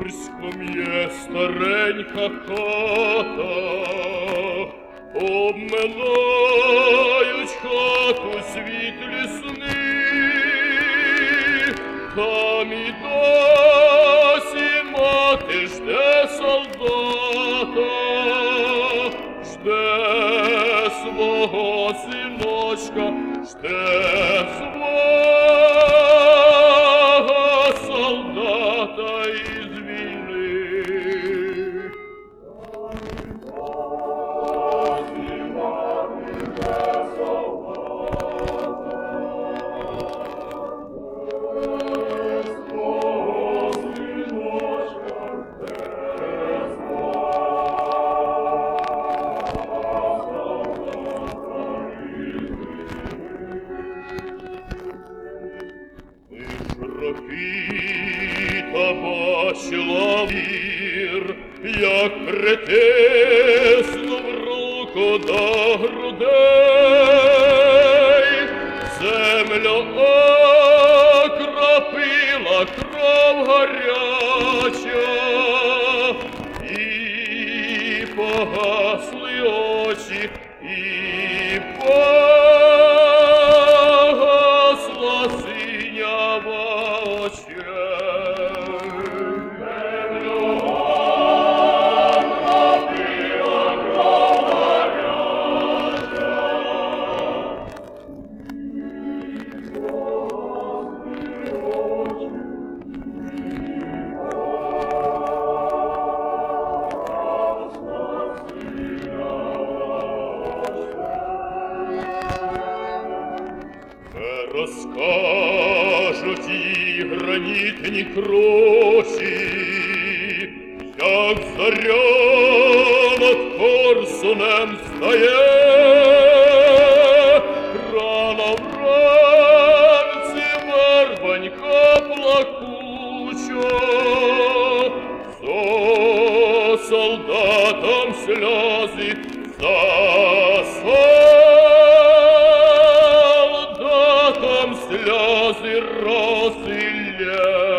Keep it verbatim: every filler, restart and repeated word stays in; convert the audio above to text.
Курськом є старенька хата, обминають хату світлі сни, там і досі мати жде солдата, жде свого синочка, жде свого солдата із війни. Рокіта бачила вір, як притиснув руку до грудей, земля окропила кров гаряча, і погасли очі, і погасла синява очей. Розкажуть і гранітні крочі, як заря над Корсунем стає, рано вранці вербанька плакуча, за солдатом сльози, за солдатом сльози розсилля.